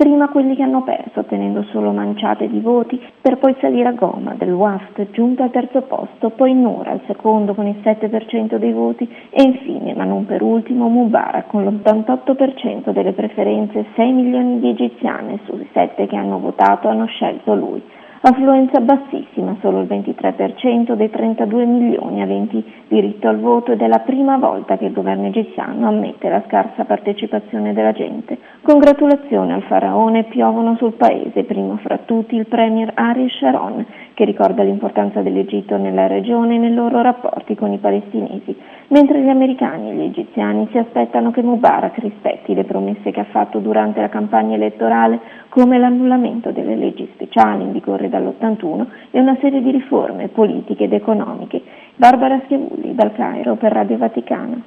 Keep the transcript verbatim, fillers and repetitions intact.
Prima quelli che hanno perso, ottenendo solo manciate di voti, per poi salire a gomma del Wafd, giunto al terzo posto, poi Noor al secondo con il sette per cento dei voti e infine, ma non per ultimo, Mubarak con l'ottantotto per cento delle preferenze. sei milioni di egiziane sui sette che hanno votato hanno scelto lui. Affluenza bassissima, solo il ventitré per cento dei trentadue milioni aventi diritto al voto ed è la prima volta che il governo egiziano ammette la scarsa partecipazione della gente. Congratulazioni al faraone piovono sul paese, primo fra tutti il premier Ariel Sharon, che ricorda l'importanza dell'Egitto nella regione e nei loro rapporti con i palestinesi, mentre gli americani e gli egiziani si aspettano che Mubarak rispetti le promesse che ha fatto durante la campagna elettorale, come l'annullamento delle leggi speciali in vigore dall'ottantuno e una serie di riforme politiche ed economiche. Barbara Schiavulli dal Cairo per Radio Vaticana.